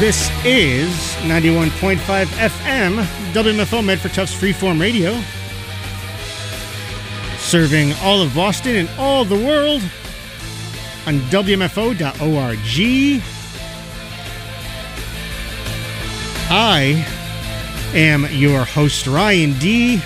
This is 91.5 FM, WMFO Medford Tufts Freeform Radio, serving all of Boston and all the world on WMFO.org. I am your host, Ryan D.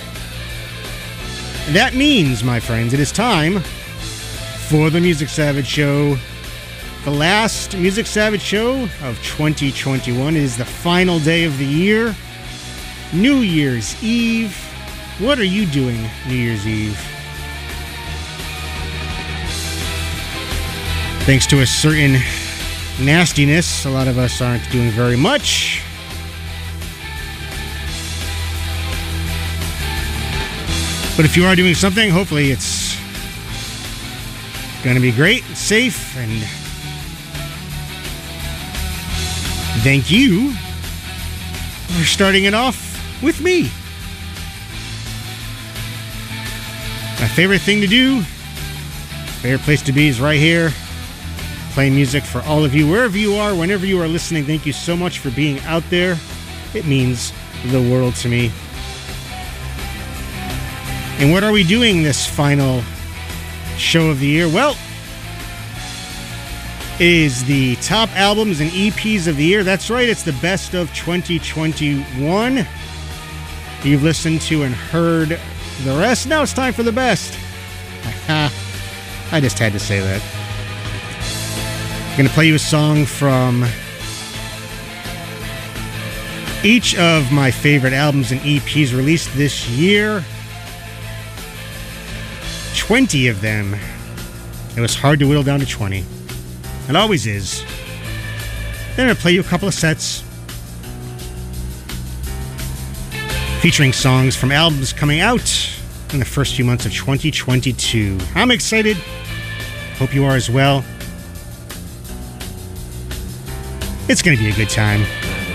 That means, my friends, it is time for the Music Savage Show. The last Music Savage Show of 2021 is the final day of the year. New Year's Eve. What are you doing New Year's Eve? Thanks to a certain nastiness, a lot of us aren't doing very much. But if you are doing something, hopefully it's going to be great, safe, and thank you for starting it off with me. My favorite thing to do, favorite place to be is right here, playing music for all of you, wherever you are, whenever you are listening. Thank you so much for being out there. It means the world to me. And what are we doing this final show of the year? Well, it is the top albums and EPs of the year. That's right, it's the best of 2021. You've listened to and heard the rest. Now it's time for the best. I just had to say that. I'm going to play you a song from each of my favorite albums and EPs released this year. 20 of them. It was hard to whittle down to 20. It always is. Then I'm going to play you a couple of sets featuring songs from albums coming out in the first few months of 2022. I'm excited. Hope you are as well. It's going to be a good time.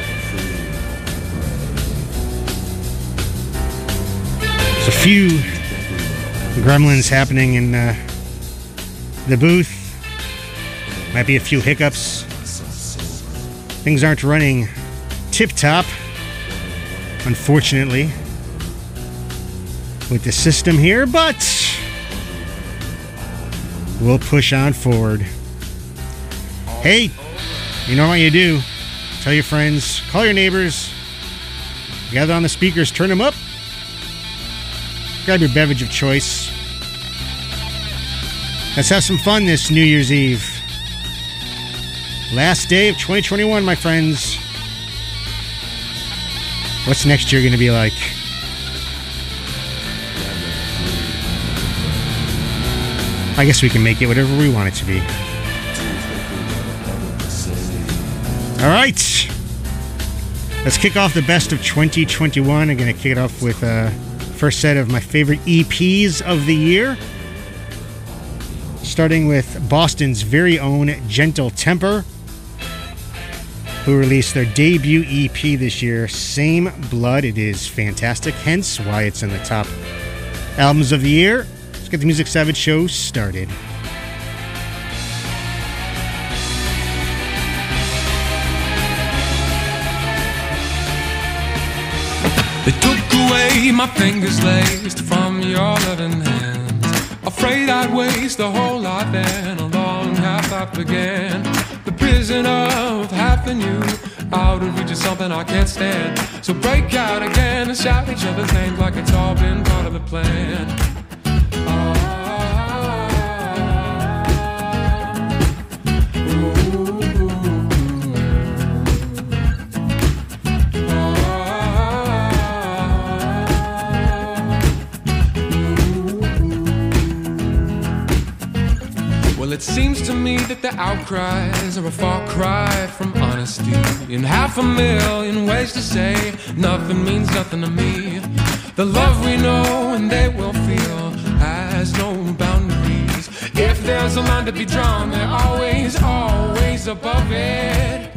There's a few gremlins happening in the booth. Might be a few hiccups. Things aren't running tip-top, unfortunately, with the system here, but we'll push on forward. Hey, you know what you do. Tell your friends, call your neighbors, gather on the speakers, turn them up, grab your beverage of choice. Let's have some fun this New Year's Eve. Last day of 2021, my friends. What's next year going to be like? I guess we can make it whatever we want it to be. All right. Let's kick off the best of 2021. I'm going to kick it off with first set of my favorite EPs of the year. Starting with Boston's very own Gentle Temper, who released their debut EP this year, Same Blood. It is fantastic, hence why it's in the top albums of the year. Let's get the Music Savage Show started. They took away my fingers laced from your loving hands. Afraid I'd waste a whole lot then, a long half I began. The prison of having you out of reach is something I can't stand. So break out again and shout each other's names like it's all been part of the plan. Well, it seems to me that the outcries are a far cry from honesty. In 500,000 ways to say nothing means nothing to me. The love we know and they will feel has no boundaries. If there's a line to be drawn, they're always, always above it.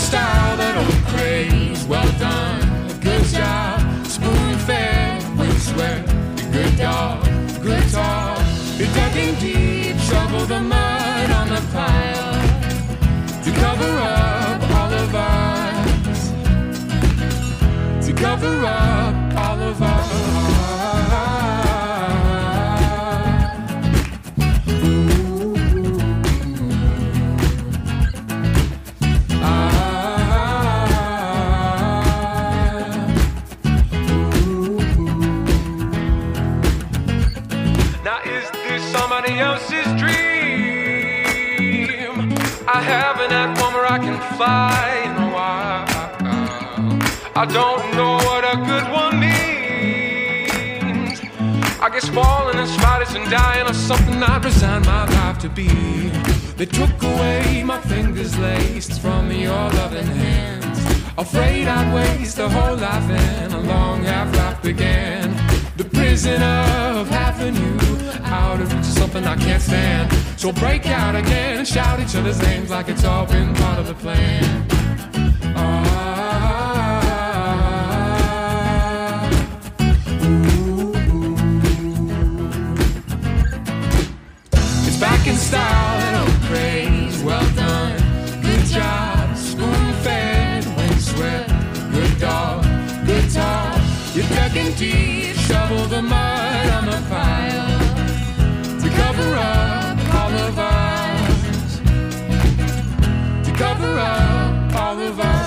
style, that old craze. Well done, good job, spoon-fed with sweat. Good dog, good talk. You're digging deep, shovel the mud on the pile to cover up all of us, to cover up all of us. Somebody else's dream. I haven't had one where I can fly in a while. I don't know what a good one means. I guess falling and spiders and dying are something I'd resign my life to be. They took away my fingers laced from your loving hands. Afraid I'd waste the whole life and a long half-life began. The prison of having you out of reach is something I can't stand. So break out again and shout each other's names like it's all been part of the plan. It's back in style, that old craze. Well done, good job, spoon-fed when sweat. Good dog, good talk. You're digging deep, shovel the mud on the pile to cover up all of us, to cover up all of us.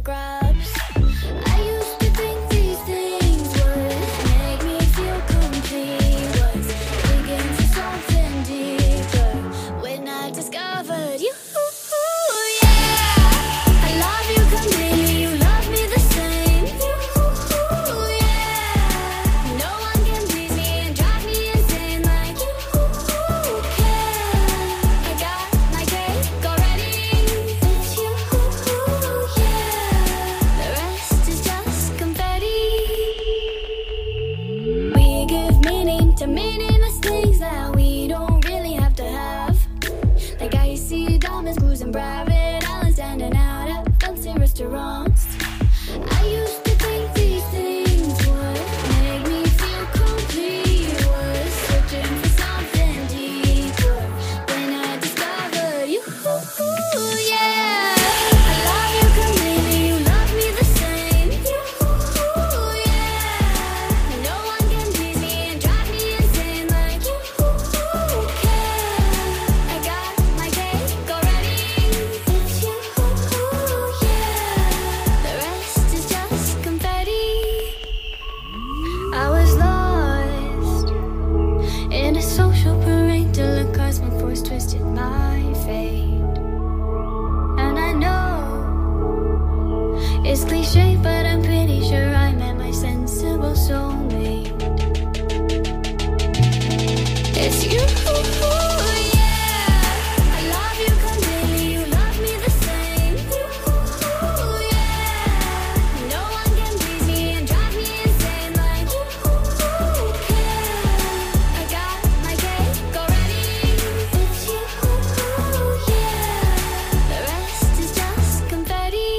grabs. I used to think these things would make me feel complete. Was digging for something deeper when I discovered you. Yeah, I love you completely. You love me the same. Yeah, no one can please me and drive me insane like you can. I got my cake already. It's you. Yeah, the rest is just confetti. We give meaning to meaningless things that we don't really have to have. Like icy diamonds, cruising private islands, standing out at fancy restaurants. I used to think these things would make me feel complete. Was searching for something deeper when I discovered you. Yeah, I love you completely. You love me the same. Yeah, no one can please me and drive me insane like you can. I got my cake already. It's you. Yeah, the rest is just confetti. I was lost in a social parade till a cosmic force twisted my fate. And I know it's cliche, but I'm pretty sure I met my sensible soulmate. It's you. Yeah, I love you completely. You love me the same. Yeah, no one can please me and drive me insane like you can. I got my cake already. It's you. Yeah, the rest is just confetti.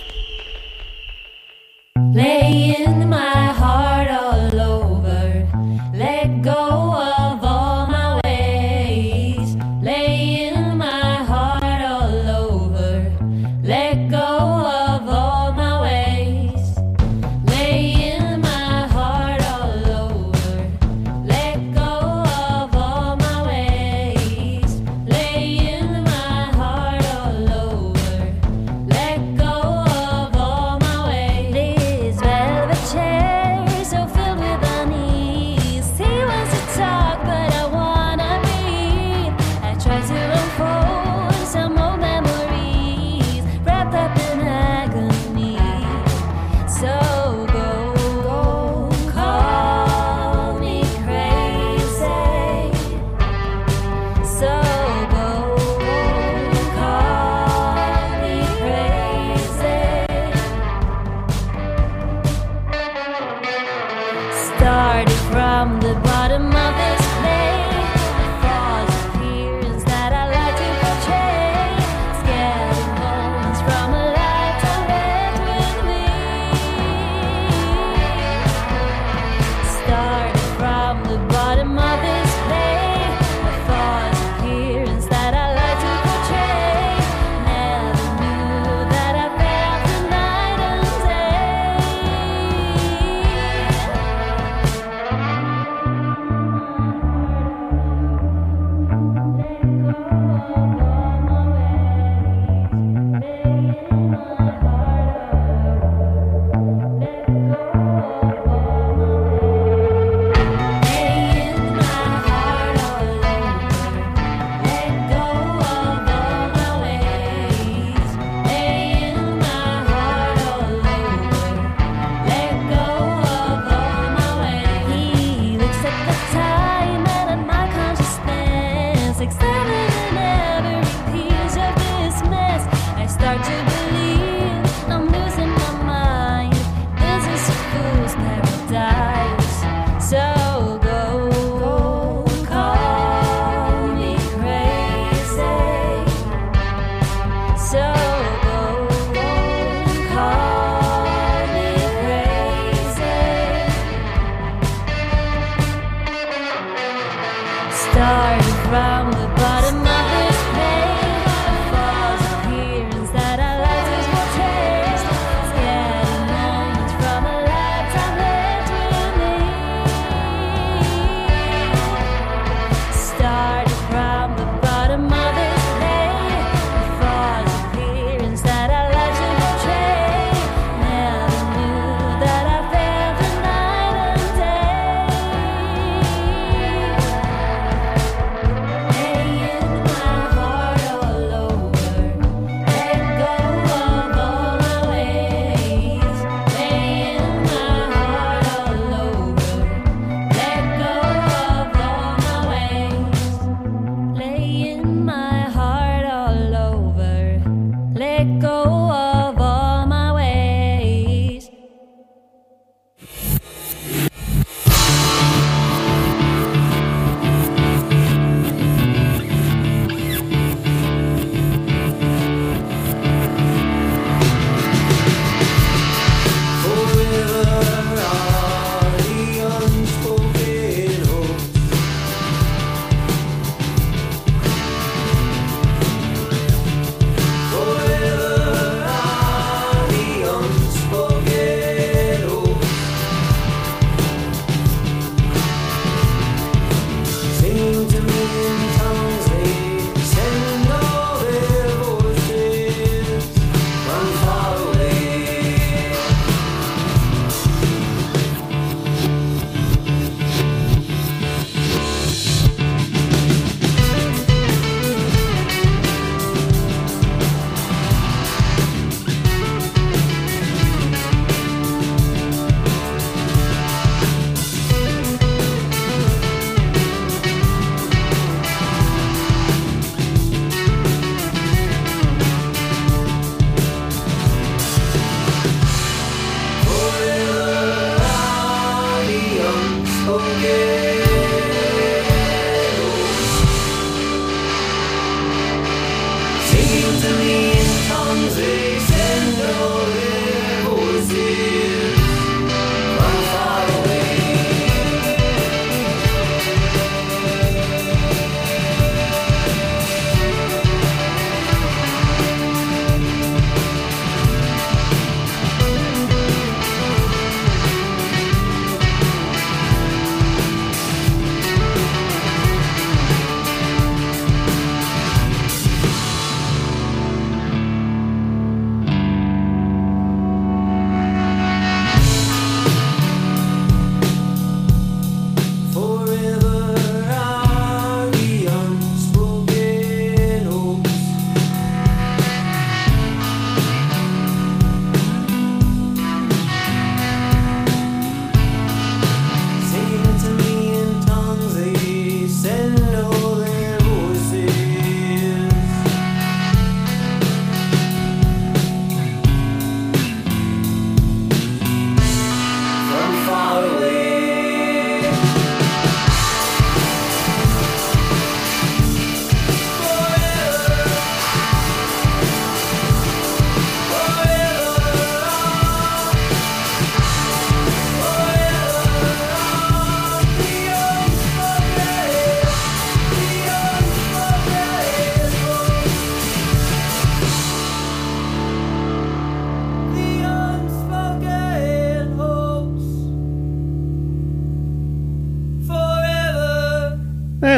Laying my heart all over, let go of all my ways. Laying my heart all over, let go of all my ways. Laying my heart all over, let go of all my ways. Laying my heart all over, let go of all my ways. This velvet chair so filled with unease. He wants to talk, but I wanna breathe. I try to unfold some old memories wrapped up in agony. So go, call me crazy. So go, call me crazy. Started from the bottom of this play. False appearance that I like to portray. Scattered moments from a lifetime spent with me. Started from the bottom of this play. A false appearance that I like to portray. Never knew that I felt the night and day.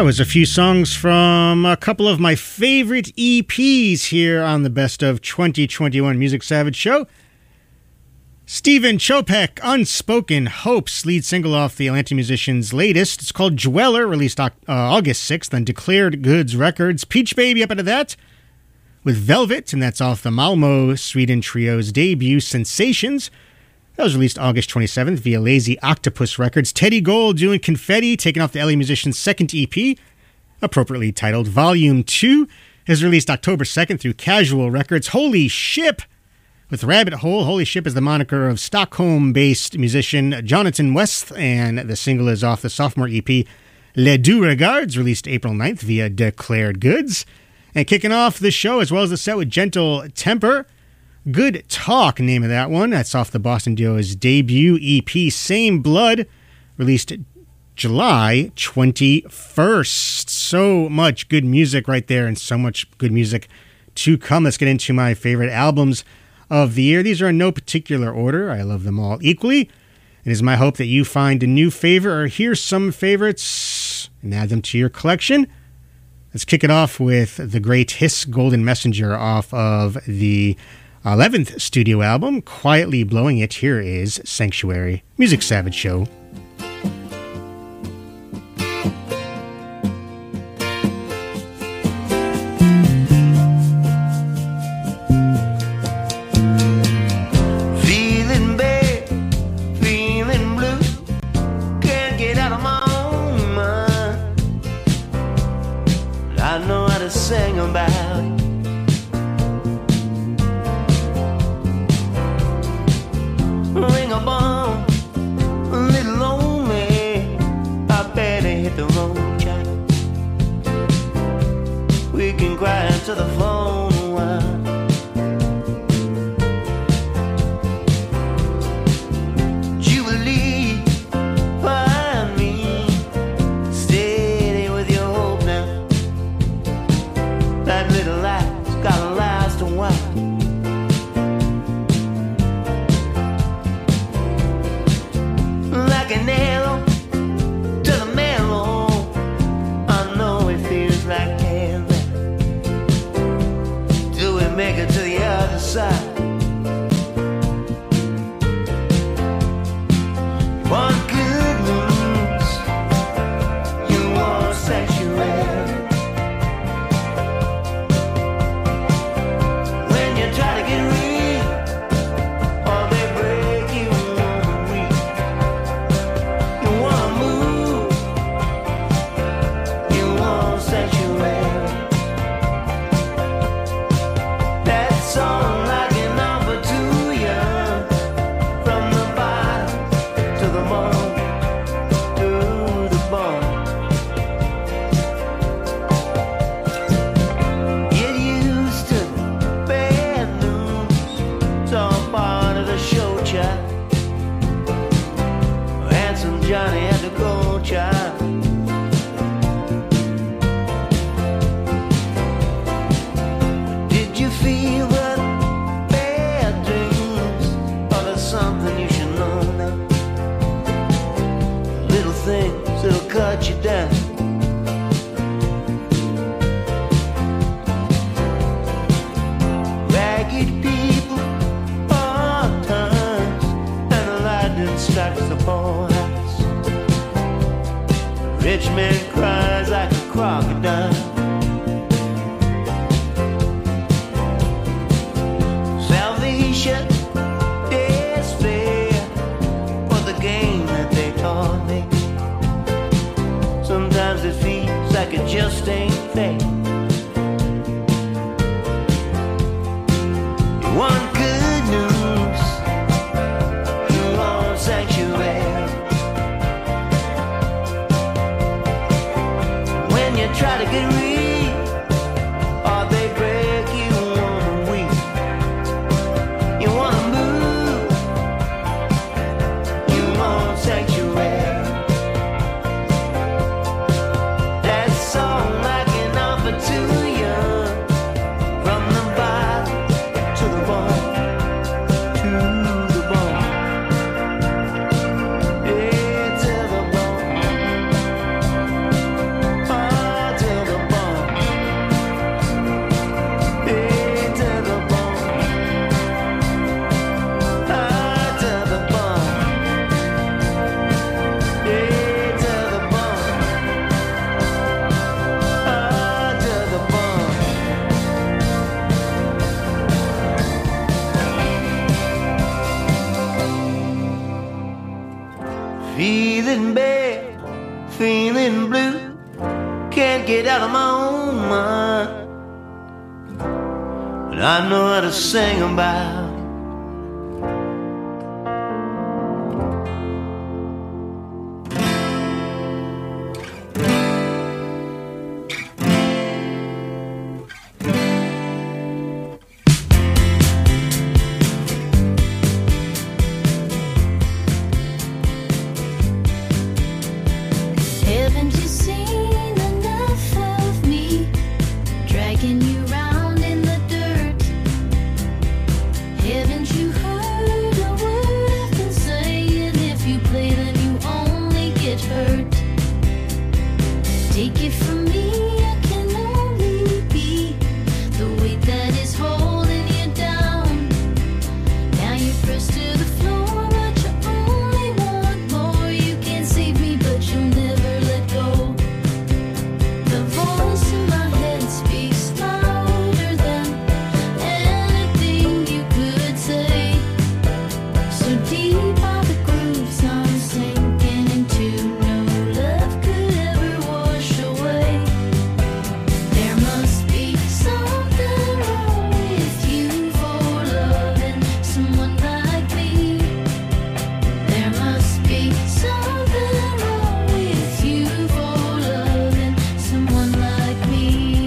That was a few songs from a couple of my favorite EPs here on the Best of 2021 Music Savage show. Stephen Chopek, Unspoken Hopes, lead single off the Atlanta musician's latest. It's called Dweller, released August 6th on Declared Goods Records. Peach Baby up into that with Velvet, and that's off the Malmo Sweden Trio's debut, Sensations. That was released August 27th via Lazy Octopus Records. Teddy Gold doing Confetti, taken off the LA musician's second EP, appropriately titled Volume 2, is released October 2nd through Casual Records. Holy Ship with Rabbit Hole. Holy Ship is the moniker of Stockholm-based musician Jonathan West, and the single is off the sophomore EP Les Deux Regards, released April 9th via Declared Goods. And kicking off the show, as well as the set, with Gentle Temper, Good Talk, name of that one. That's off the Boston duo's debut EP, Same Blood, released July 21st. So much good music right there, and so much good music to come. Let's get into my favorite albums of the year. These are in no particular order. I love them all equally. It is my hope that you find a new favorite or hear some favorites and add them to your collection. Let's kick it off with the great Hiss Golden Messenger off of the 11th studio album, Quietly Blowing It. Here is Sanctuary. Music Savage Show. Feeling bad, feeling blue, can't get out of my own mind. I know how to sing about it. Ring a bell, a little lonely. I better hit the road, child. We can cry into the phone a while. Jubilee, find me steady with your hope now. That little light's gotta last a while. Like an arrow to the marrow, I know it feels like heaven. Do we make it to the other side? One good news, you want sanctuary. When you try to get real, or they break you on weak. You wanna move, you want sanctuary. That song I can offer to you, from the bottom to the bottom, to the bottom. Get used to the bad news, it's all part of the show, child. Handsome Johnny had to go, child. Did you feel the bad dreams? Or there's something you should know now? Little things that'll cut you down. Ragged people, hard times, and the lightning strikes the poorhouse. Rich man cries like a crocodile. Salvation, despair, was the game that they taught me. Sometimes it feels like it just ain't fair. You want good news, you want sanctuary. When you try to get real, or they break you on a week. You wanna move, you want sanctuary. That song I can offer feeling bad, feeling blue, can't get out of my own mind. But I know how to sing about it. Haven't you seen enough of me dragging you round in the dirt? Haven't you heard a word I've been saying? If you play, then you only get hurt. Take it from me, I can only be the weight that is holding you down. Now you're pressed to the floor, but you only want more. You can't save me, but you'll never let go. The voice in my head speaks louder than anything you could say. So deep are the grooves I'm sinking into, no love could ever wash away. There must be something wrong with you for loving someone like me. There must be something wrong with you for loving someone like me.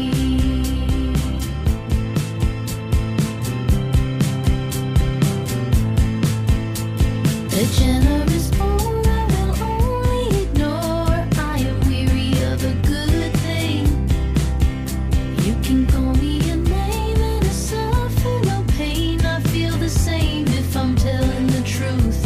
The generous poor I will only ignore. I am weary of a good thing. You can call me a name and I suffer no pain. I feel the same if I'm telling the truth.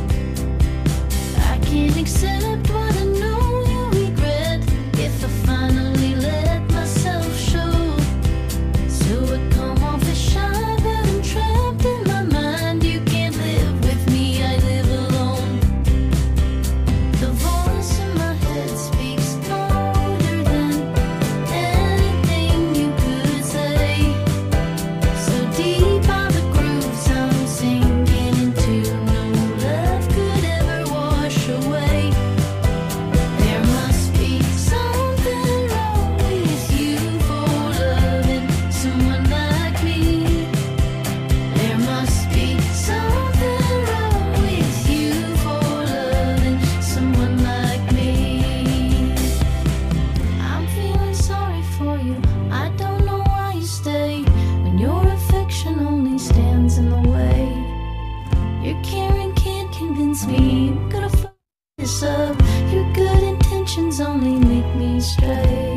I can't accept what I know you regret. If I finally let myself show, so I come off as shy, but I'm trapped in my mind. You can't live with me, I live alone. The voice in my head speaks louder than anything you could say. So deep are the grooves I'm sinking into, no love could ever wash away. There must be something wrong with you for loving someone like me. There must be something wrong with you for loving someone like me. I'm feeling sorry for you. I don't know why you stay when your affection only stands in the way. Your caring can't convince me. I'm gonna fuck this up. Your good intentions only make me stray.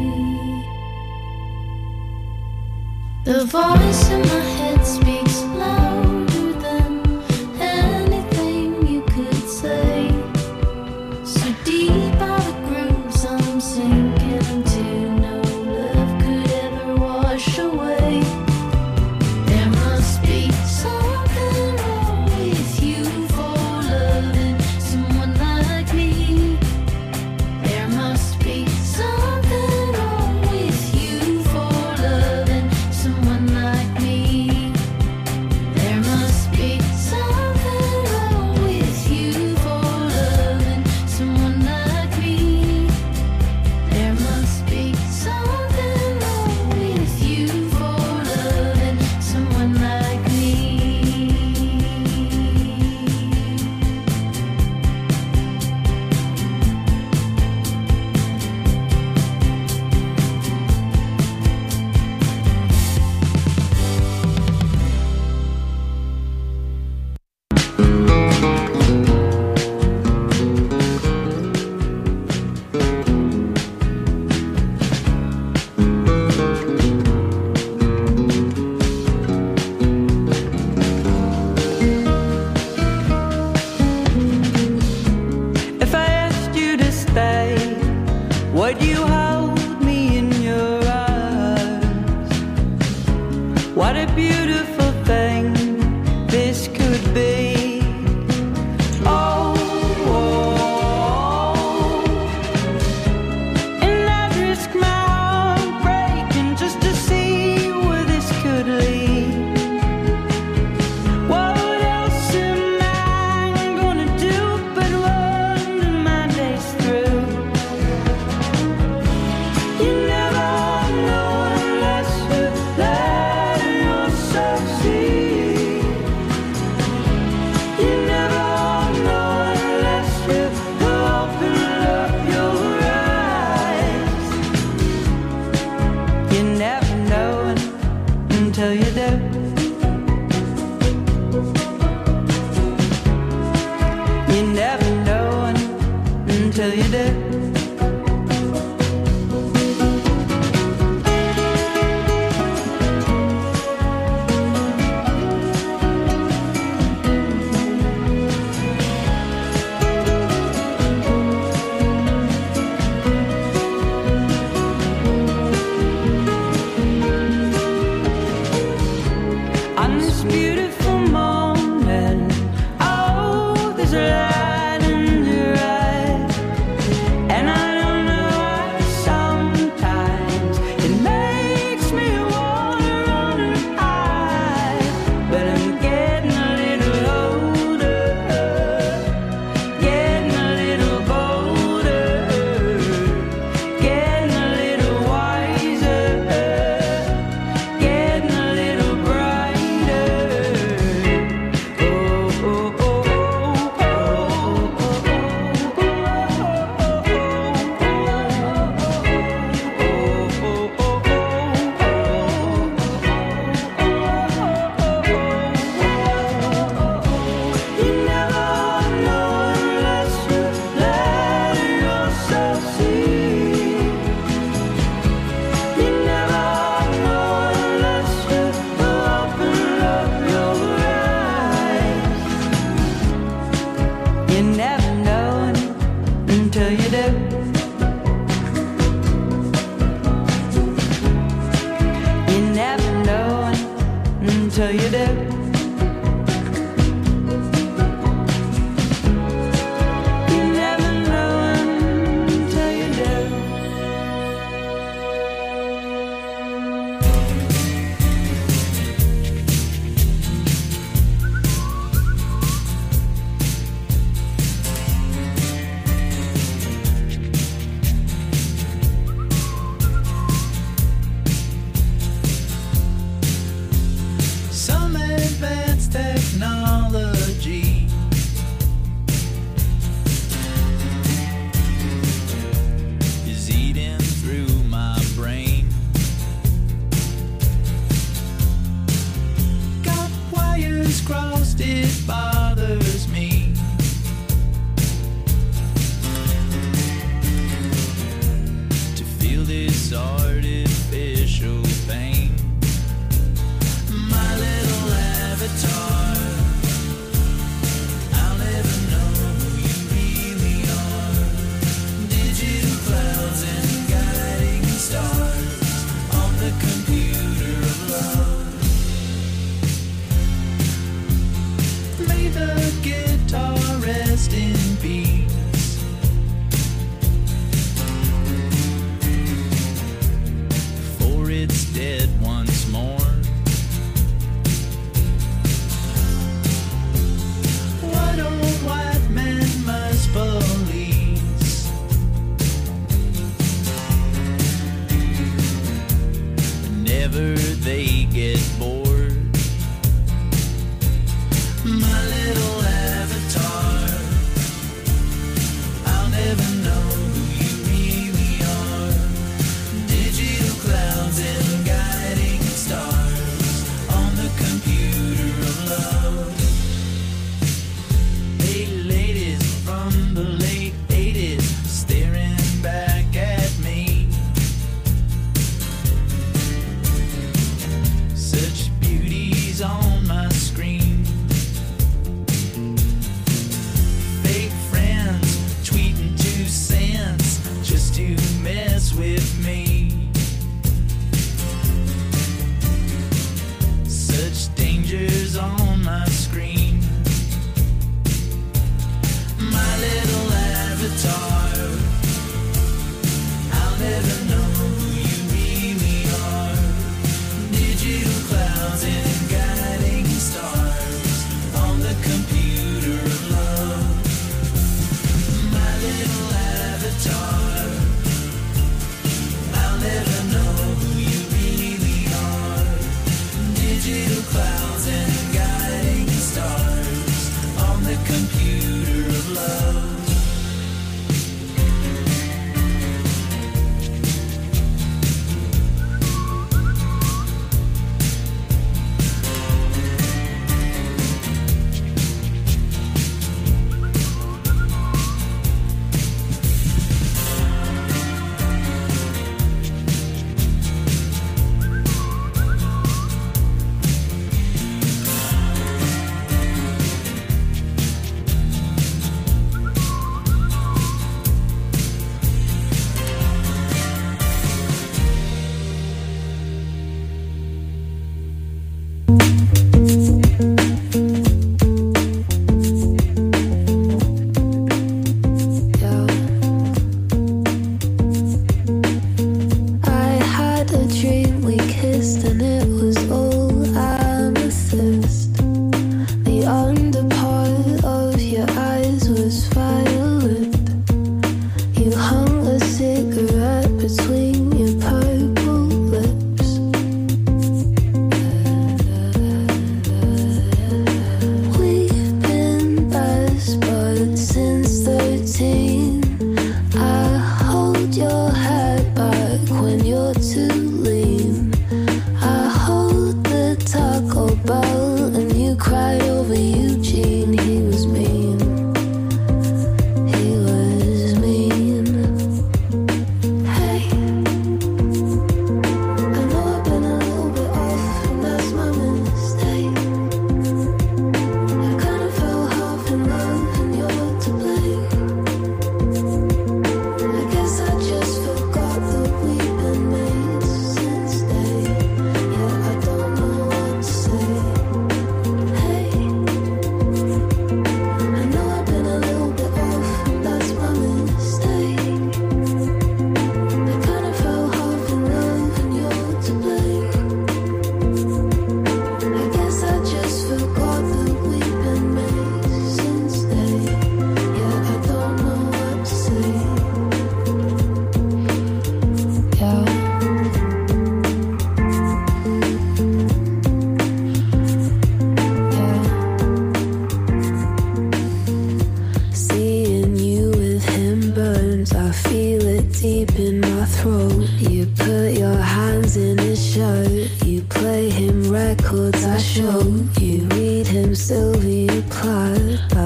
The voice in my head speaks louder than anything you could say. So deep are the grooves I'm sinking into, no love could ever wash away. There must be something wrong with you for loving someone like me. There must be something wrong with you for loving someone like me. until you do. On this beautiful morning, oh, there's a light in your eye, and I don't know why sometimes it makes me wanna run and hide, but I'm getting a little older, getting a little bolder, getting a little wiser, getting a little brighter. Oh, oh, oh, you never know unless you let yourself see. You never know unless you open up your eyes. You never know until you do. You never know until you do. You never know until you do. Summer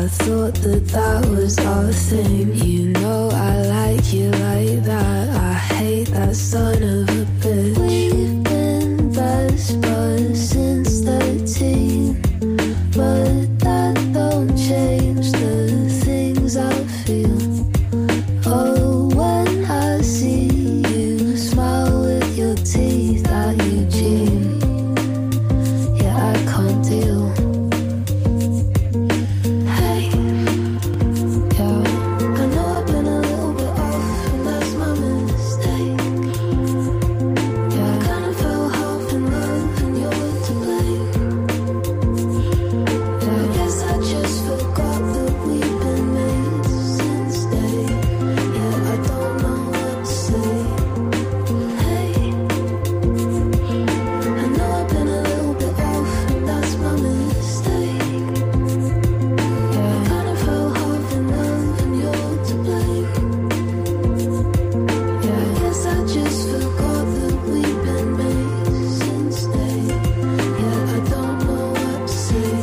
thought that that was our thing. You know I like you like that. I hate that son of a bitch. We've been best buds since 13, but that don't change the things I feel. Oh, when I see you smile with your teeth at Eugene, yeah, I can't deal. Hey, yeah, I know I've been a little bit off, and that's my mistake. Yeah, I kinda fell half in love, and you're to blame. Yeah, I guess I just forgot that we've been mates since day. Yeah, I don't know what to say. Hey, I know I've been a little bit off, and that's my mistake. Yeah, I kinda fell half in love, and you're to blame. Yeah, I guess I just forgot that we've been mates since day. Yeah, I don't know what to say.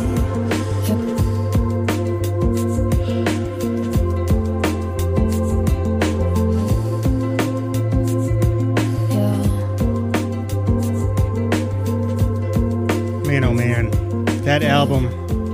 Man, oh man, that album.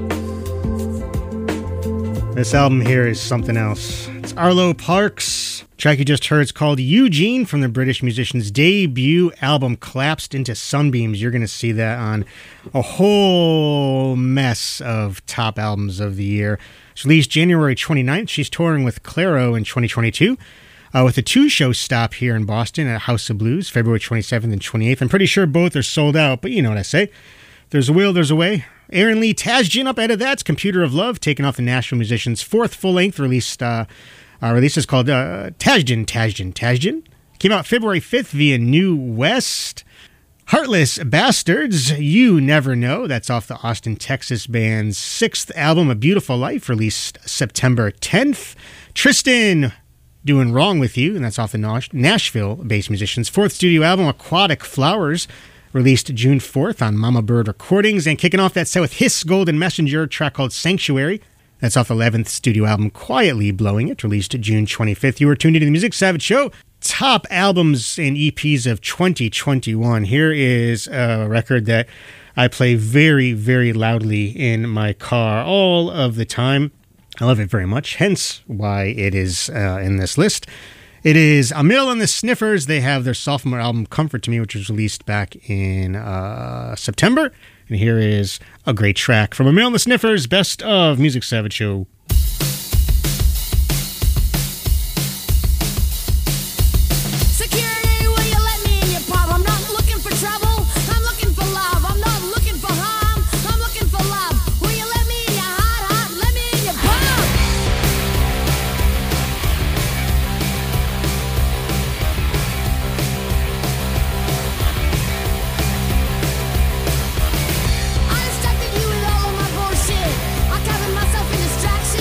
This album here is something else. It's Arlo Parks. Track you just heard is called Eugene from the British musician's debut album Collapsed into Sunbeams. You're going to see that on a whole mess of top albums of the year. It's released January 29th. She's touring with Clairo in 2022. With a 2-show stop here in Boston at House of Blues, February 27th and 28th. I'm pretty sure both are sold out, but you know what I say. There's a will, there's a way. Aaron Lee Tasjan up ahead of that's Computer of Love, taken off the Nashville Musicians' 4th full-length release. Release is called Tasjan. Came out February 5th via New West. Heartless Bastards, You Never Know. That's off the Austin, Texas band's 6th album, A Beautiful Life, released September 10th. Tristan, Doing Wrong With You, and that's off the Nashville-based musicians' 4th studio album, Aquatic Flowers, released June 4th on Mama Bird Recordings. And kicking off that set with Hiss Golden Messenger, a track called Sanctuary. That's off the 11th studio album, Quietly Blowing It, released June 25th. You were tuned into the Music Savage Show. Top albums and EPs of 2021. Here is a record that I play very, very loudly in my car all of the time. I love it very much, hence why it is in this list. It is Emil and the Sniffers. They have their sophomore album, Comfort to Me, which was released back in September. And here is a great track from Emil and the Sniffers, Best of Music Savage Show. Security, will you let me in your pub? I'm not looking for trouble. I'm looking for love. I'm not looking for harm. I'm looking for love. Will you let me in your heart? Let me in your pub. I distracted you with all of my bullshit. I covered myself in distraction.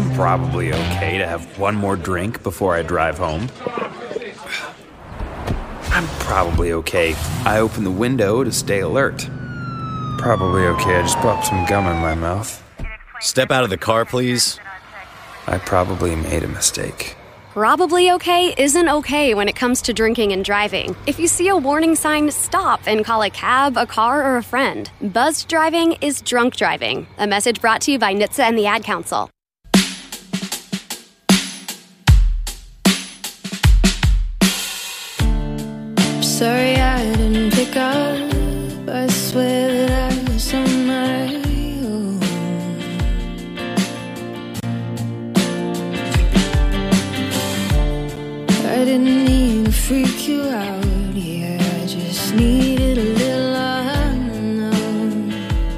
I'm probably okay to have one more drink before I drive home. I'm probably okay. I open the window to stay alert. Probably okay. I just popped some gum in my mouth. Step out of the car, please. I probably made a mistake. Probably okay isn't okay when it comes to drinking and driving. If you see a warning sign, stop and call a cab, a car, or a friend. Buzzed driving is drunk driving. A message brought to you by NHTSA and the Ad Council. Sorry I didn't pick up. I swear that I was on my own. I didn't mean to freak you out. Yeah, I just needed a little unknown.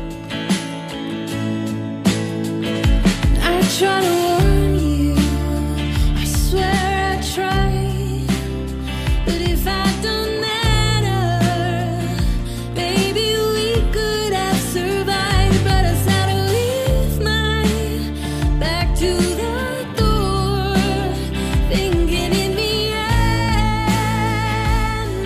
I try to warn you. I swear I tried. But if I don't matter, maybe we could have survived. But I had to leave my back to the door, thinking in the end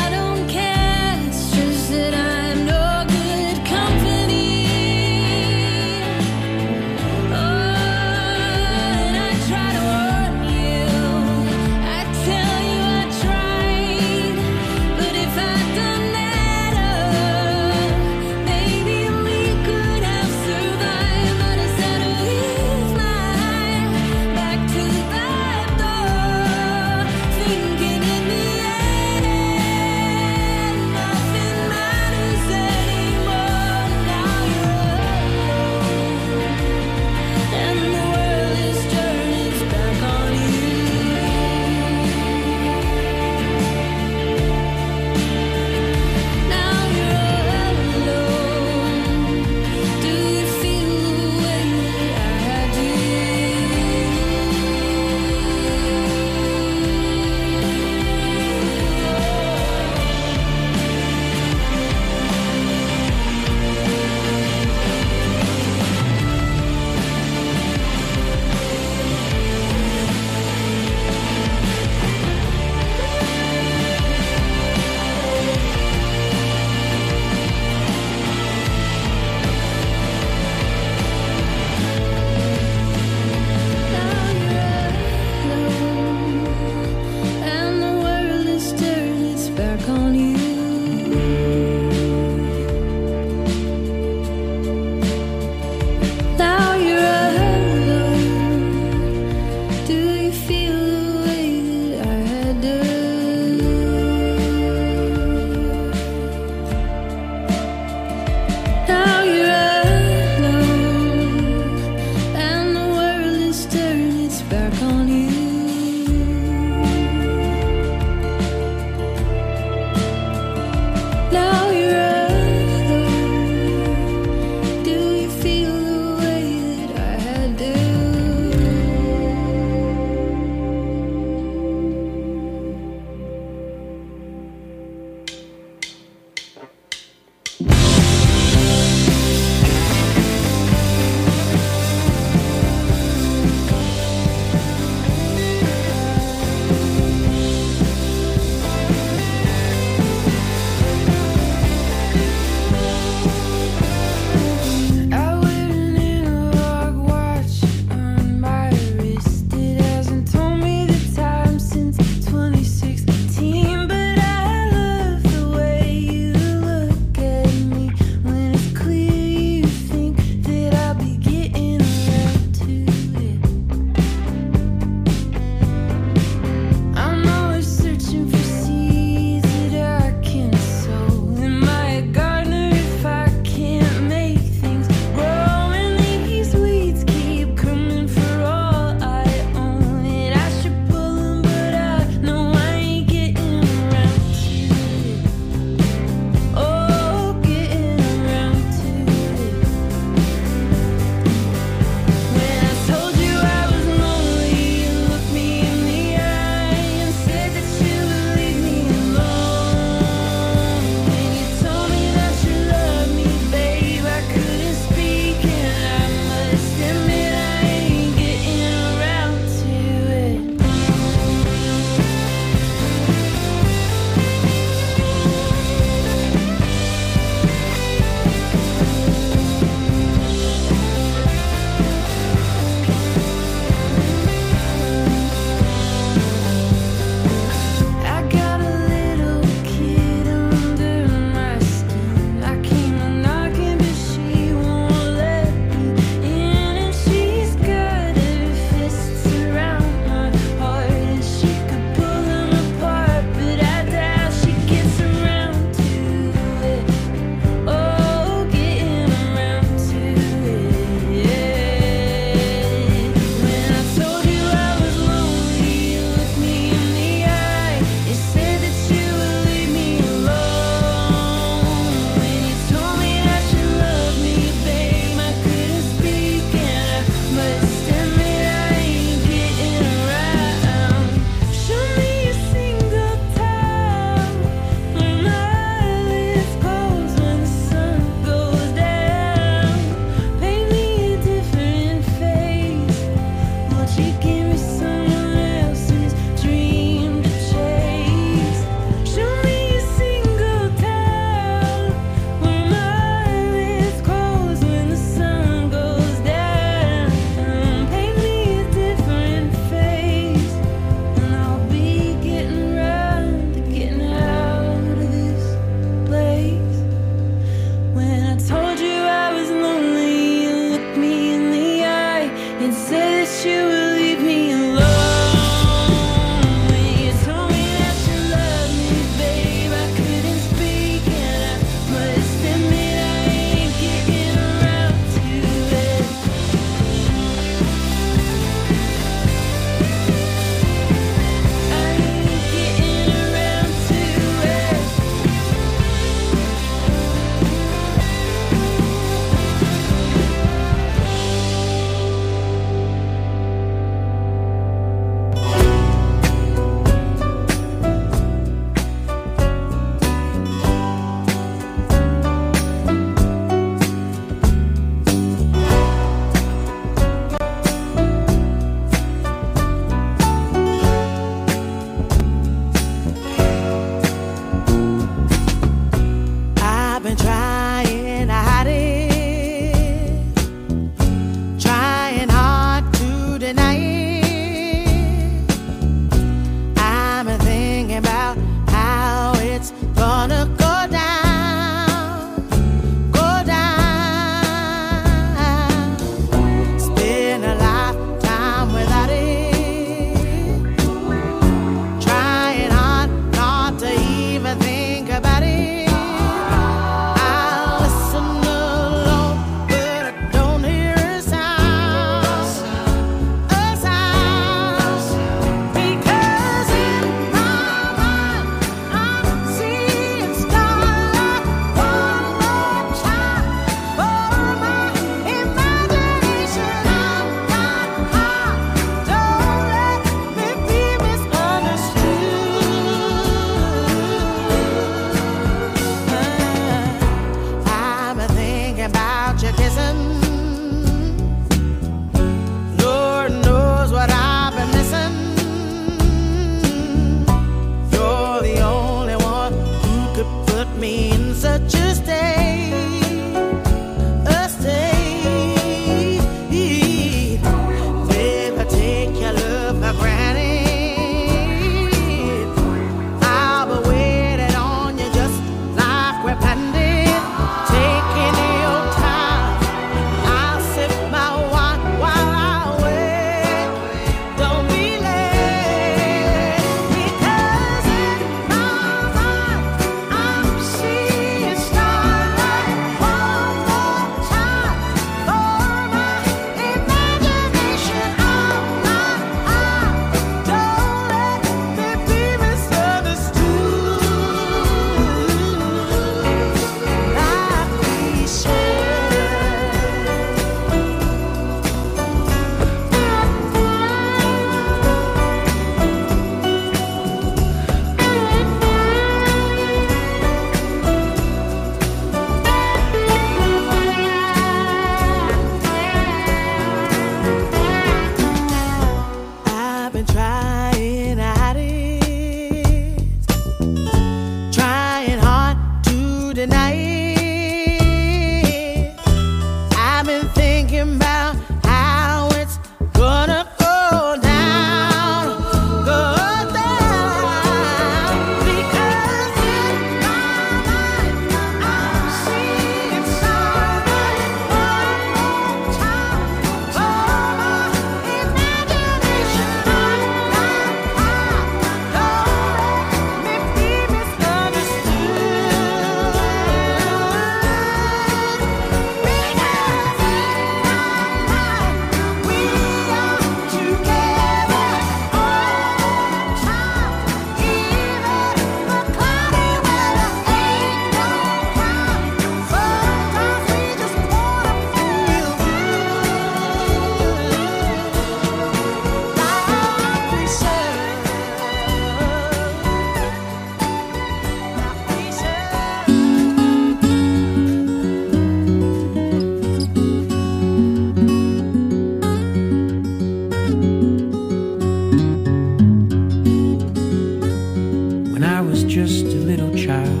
just a little child.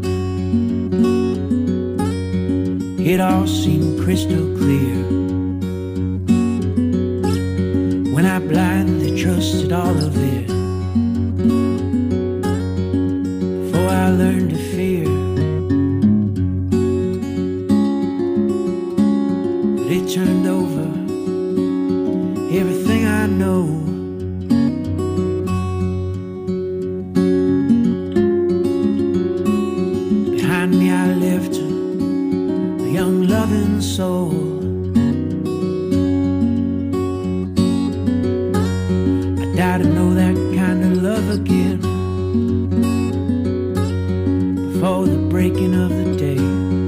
It all seemed crystal clear when I blindly trusted all of it. Before I learned to fear, but it turned over everything I know. Behind me I left a young loving soul. I died to know that kind of love again before the breaking of the day,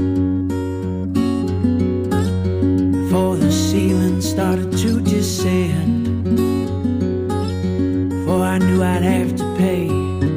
before the ceiling started to descend, before I knew I'd have to pay.